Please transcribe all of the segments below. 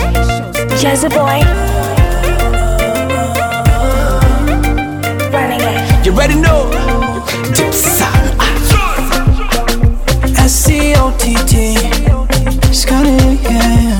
Jazzy boy. Running it. You already know. Deep sound. S-C-O-T-T. It's kinda, yeah.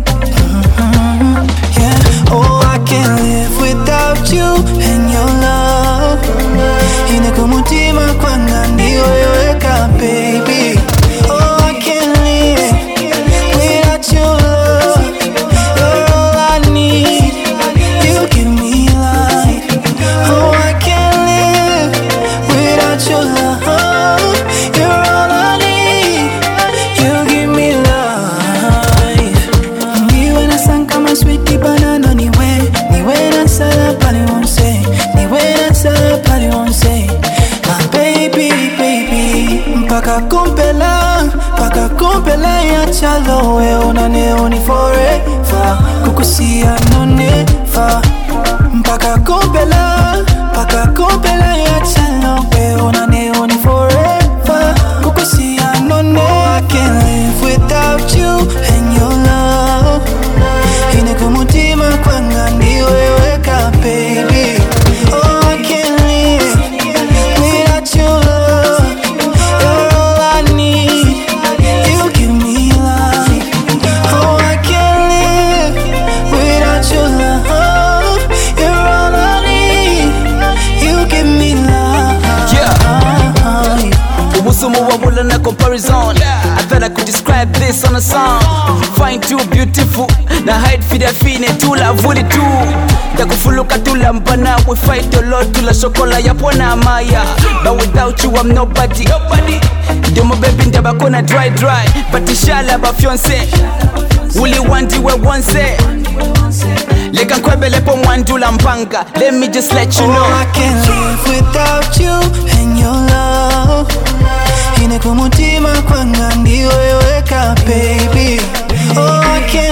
Yeah. Oh, I can't live without you and your love. Inakumutima kwanga ndiyo yoweka, baby. Oh, I can't live without your love. You're all I need. You give me life. Oh, I can't live without your love. You're all I need. You give me life. Niwe na sang kama sweetie banana, niwe na sala pali wonse, niwe na sala pali wonse. My baby, baby, mpaka kumpela ya chalo we onane oni forever. Kukusia no never. Mpaka kumpela ya chalo we onane oni forever. Kukusia no never. I can't live without you and your love. Inakumutima kwanga ndiyo yoweka, baby. Oh, I can't live without your love. You're all I need. You give me life. Oh, I can't live without your love. You're all I need. You give me life. Yeah. Ubusumu wabula na comparison. I thought I could describe this on a song. Find too beautiful. Na hide fida fine tula vuli tu. Dakufuluka tula mpana. We fight a lot tula shokola ya pona maya. But without you I'm nobody. Demo baby ndaba kona dry. But ishala ba fiance. Uli wanti we once. Leka nkwebele po mwandula mpanga. Let me just let you know. Oh, I can't live without you and your love. Inakumutima kwanga ndiyo yoweka, baby. Oh, I can't